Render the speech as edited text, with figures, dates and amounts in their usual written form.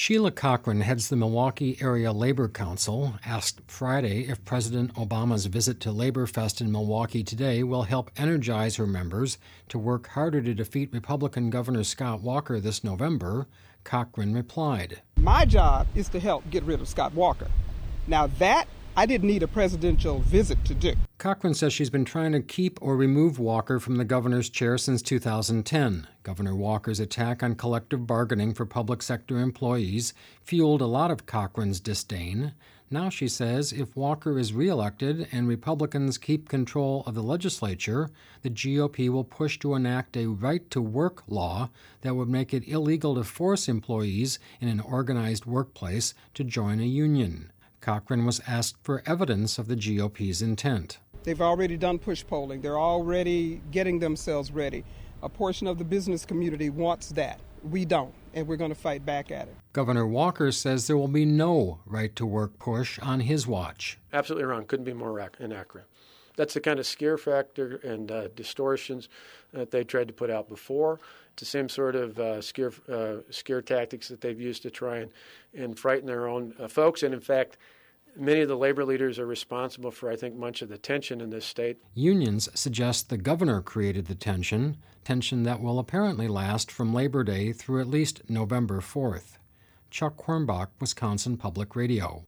Sheila Cochran heads the Milwaukee Area Labor Council, asked Friday if President Obama's visit to LaborFest in Milwaukee today will help energize her members to work harder to defeat Republican Governor Scott Walker this November. Cochran replied, "My job is to help get rid of Scott Walker. Now that I didn't need a presidential visit to do." Cochran says she's been trying to keep or remove Walker from the governor's chair since 2010. Governor Walker's attack on collective bargaining for public sector employees fueled a lot of Cochran's disdain. Now she says if Walker is reelected and Republicans keep control of the legislature, the GOP will push to enact a right-to-work law that would make it illegal to force employees in an organized workplace to join a union. Cochran was asked for evidence of the GOP's intent. They've already done push polling. They're already getting themselves ready. A portion of the business community wants that. We don't, and we're going to fight back at it. Governor Walker says there will be no right-to-work push on his watch. Absolutely wrong. Couldn't be more inaccurate. That's the kind of scare factor and distortions that they tried to put out before. It's the same sort of scare tactics that they've used to try and frighten their own folks. And in fact, many of the labor leaders are responsible for, I think, much of the tension in this state. Unions suggest the governor created the tension that will apparently last from Labor Day through at least November 4th. Chuck Hornbach, Wisconsin Public Radio.